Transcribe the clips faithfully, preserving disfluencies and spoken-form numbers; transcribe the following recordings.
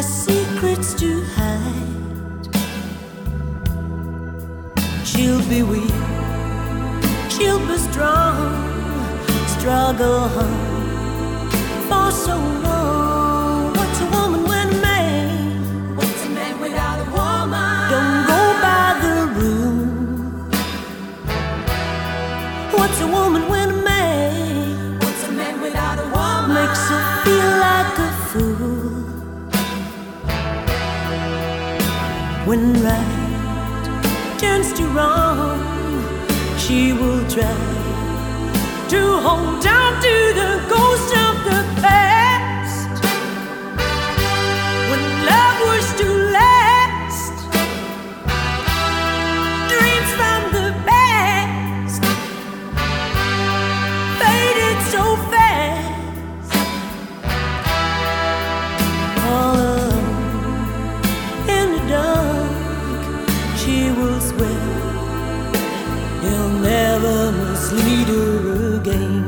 secrets to hide. She'll be weak, she'll be strong, struggle hard for so long. What's a woman when a man? What's a man without a woman? Don't go by the rule. What's a woman when a man? What's a man without a woman? Makes her feel like a fool. When right turns to wrong, she will try to hold on to the ghost of the past. When love was to last, dreams from the past faded so fast. All alone in the dark, she will swear he'll never mislead her again.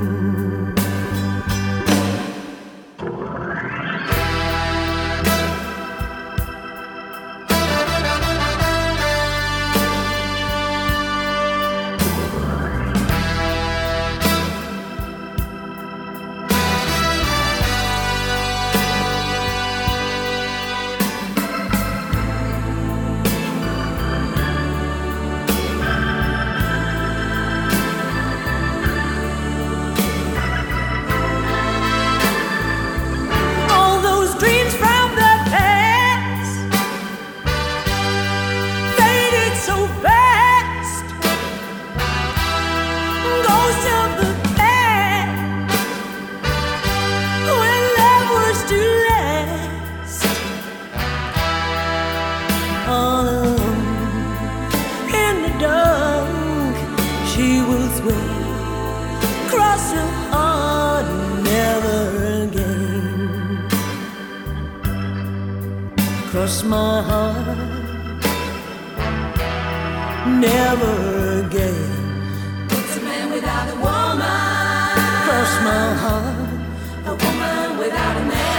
All alone in the dark, she will swear, cross her heart, never again. Cross my heart, never again. What's a man without a woman? Cross my heart, a woman without a man.